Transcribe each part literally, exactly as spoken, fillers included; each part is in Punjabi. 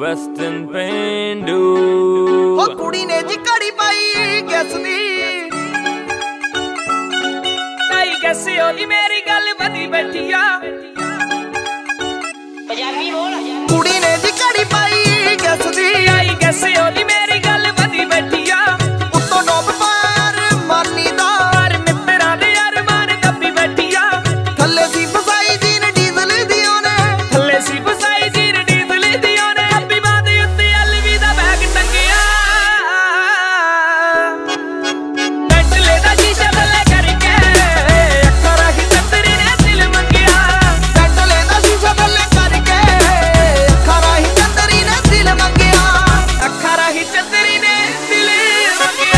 ਵੈਸਟਰਨ ਪੇਂਡੂ ਉਹ ਕੁੜੀ ਨੇ ਜੀ ਘੜੀ ਪਾਈ ਕਿਸ ਦੀ ਆਈ ਕਿਸੇ ਉਹਦੀ ਮੇਰੀ ਗੱਲ ਵਧੀ ਬੈਠੀ ਆ ਪੰਜਾਬੀ ਬੋਲ ਕੁੜੀ ਨੇ ਜੀ ਘੜੀ ਪਾਈ ਕਿਸ ਦੀ ਆਈ ਕਿਸੇ ਉਹਦੀ ਮੇਰੀ ਗੱਲ ਵਧੀ ਬੈਠੀ ਆ ਉੱਤੋਂ ਡੋਬ ਪਾਰ ਮਾਨੀ ਦਾ ਪਰ ਮਿੱਤਰਾਂ ਦੇ ਯਾਰ ਮਾਰ ਦੱਬੀ ਬੈਠੀ ਆ ਥੱਲੇ ਸੀ ਫਸਾਈ ਜੀਨ ਡੀਜ਼ਲ ਦੀ ਉਹਨੇ ਥੱਲੇ ਸੀ ਫਸਾਈ ਜੀਨ ਡੀਜ਼ਲ ਦੀ ਉਹਨੇ ਅੱਬੀ ਬਾਦ ਉੱਤੇ ਐਲਵੀ ਦਾ ਬੈਗ ਟੰਗਿਆ ਬੈਂਟਲੇ ਦਾ ਸ਼ੀਸ਼ਾ ਥੱਲੇ ਕਰਕੇ ਅੱਖਾਂ ਰਾਹੀਂ ਚੰਦਰੀ ਨੇ ਦਿਲ ਮੰਗਿਆ ਬੈਂਟਲੇ ਦਾ ਸ਼ੀਸ਼ਾ ਥੱਲੇ ਕਰਕੇ ਅੱਖਾਂ ਰਾਹੀਂ ਚੰਦਰੀ ਨੇ ਦਿਲ ਮੰਗਿਆ ਅੱਖਾਂ ਰਾਹੀਂ ਚੰਦਰੀ ਨੇ ਦਿਲ ਮੰਗਿਆ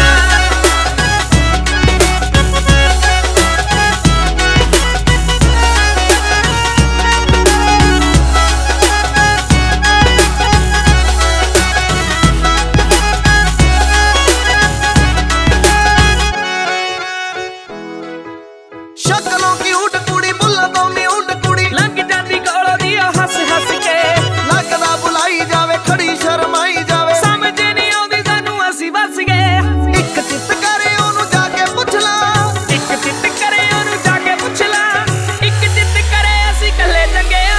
ਸ਼ਕਲੋਂ ਕਿਊਟ ਕੁੜੀ ਬੁੱਲਾਂ ਤੋਂ ਮਿਊਟ ਕੁੜੀ ਲੰਘ ਜਾਂਦੀ ਕੋਲੋਂ ਦੀ ਉਹ ਹੱਸ ਹੱਸ ਕੇ ਲੱਗਦਾ ਬੁਲਾਈ ਜਾਵੇ ਖੜੀ ਸ਼ਰਮਾਈ ਜਾਵੇ ਸਮਝ ਨਹੀਂ ਆਉਂਦੀ ਸਾਨੂੰ ਅਸੀਂ ਵਸ ਗਏ ਇੱਕ ਚਿੱਤ ਕਰੇ ਉਹਨੂੰ ਜਾ ਕੇ ਪੁੱਛ ਲਾ ਇੱਕ ਚਿੱਤ ਕਰੇ ਉਹਨੂੰ ਜਾ ਕੇ ਪੁੱਛ ਲਾ ਇੱਕ ਚਿੱਤ ਕਰੇ ਅਸੀਂ ਕੱਲੇ ਚੰਗਿਆ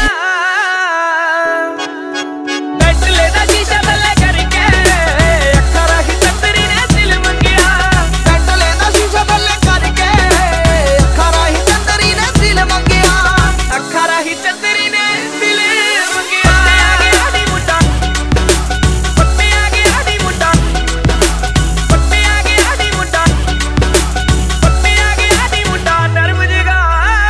ਬੈਂਟਲੇ ਦਾ ਸ਼ੀਸ਼ਾ ਥੱਲੇ ਕਰਕੇ ਅੱਖਾਂ ਰਾਹੀਂ ਚੰਦਰੀ ਨੇ ਦਿਲ ਮੰਗਿਆ ਬੈਂਟਲੇ ਦਾ ਸ਼ੀਸ਼ਾ ਥੱਲੇ ਕਰਕੇ ਅੱਖਾਂ ਰਾਹੀਂ ਚੰਦਰੀ ਨੇ ਦਿਲ ਮੰਗਿਆ ਅੱਖਾਂ ਰਾਹੀਂ ਚੰਦਰੀ ਨੇ ਦਿਲ ਮੰਗਿਆ ਪੱਤੇ ਆ ਗਿਆ ਨੀ ਮੁੰਡਾ ਪੱਤੇ ਆ ਗਿਆ ਨੀ ਮੁੰਡਾ ਪੱਤੇ ਆ ਗਿਆ ਨੀ ਮੁੰਡਾ ਪੱਤੇ ਆ ਗਿਆ ਨੀ ਮੁੰਡਾ ਨਰਮ ਜਗਾ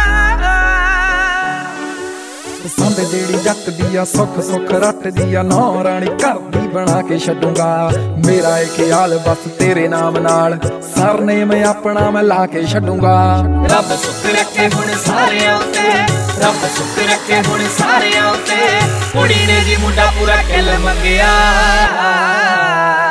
ਪਸੰਦ ਜਿਹੜੀ ਜੱਟ ਦੀ ਆ ਸੁੱਖ ਸੁੱਖ ਰੱਟ ਦੀ ਆ ਨੌ ਰਾਣੀ ਘਰ ਦੀ ਬਣਾ ਕੇ ਛੱਡੂੰਗਾ ਮੇਰਾ ਇਹ ਖਿਆਲ ਬਸ ਤੇਰੇ ਨਾਮ ਨਾਲ ਸਰਨੇਮ ਆਪਣਾ ਮੈਂ ਲਾ ਕੇ ਛੱਡੂੰਗਾ ਰੱਬ ਸੁੱਖ ਰੱਖੇ ਹੁਣ ਸਾਰਿਆਂ ਉੱਤੇ ਰੱਬ ਸੁੱਖ ਰੱਖੇ ਹੁਣ ਸਾਰਿਆਂ ਉੱਤੇ ਕੁੜੀ ਨੇ ਜੀ ਮੁੰਡਾ ਪੂਰਾ ਕਿੱਲ ਮੰਗਿਆ